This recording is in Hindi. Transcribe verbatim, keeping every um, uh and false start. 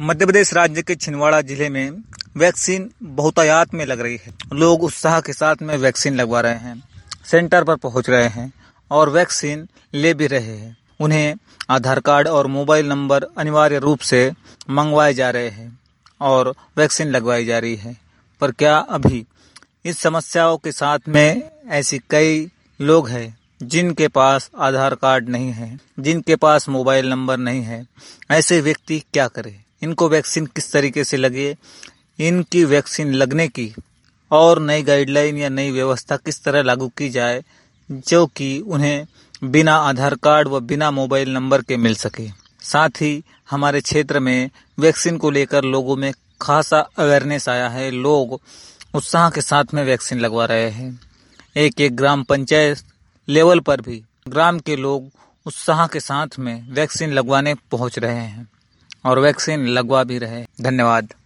मध्य प्रदेश राज्य के छिंदवाड़ा जिले में वैक्सीन बहुतायत में लग रही है। लोग उत्साह के साथ में वैक्सीन लगवा रहे हैं, सेंटर पर पहुंच रहे हैं और वैक्सीन ले भी रहे हैं। उन्हें आधार कार्ड और मोबाइल नंबर अनिवार्य रूप से मंगवाए जा रहे हैं और वैक्सीन लगवाई जा रही है। पर क्या अभी इस समस्याओं के साथ में ऐसी कई लोग हैं जिनके पास आधार कार्ड नहीं है, जिनके पास मोबाइल नंबर नहीं है। ऐसे व्यक्ति क्या करें? इनको वैक्सीन किस तरीके से लगे? इनकी वैक्सीन लगने की और नई गाइडलाइन या नई व्यवस्था किस तरह लागू की जाए जो कि उन्हें बिना आधार कार्ड व बिना मोबाइल नंबर के मिल सके। साथ ही हमारे क्षेत्र में वैक्सीन को लेकर लोगों में खासा अवेयरनेस आया है। लोग उत्साह के साथ में वैक्सीन लगवा रहे हैं। एक एक ग्राम पंचायत लेवल पर भी ग्राम के लोग उत्साह के साथ में वैक्सीन लगवाने पहुंच रहे हैं और वैक्सीन लगवा भी रहे हैं। धन्यवाद।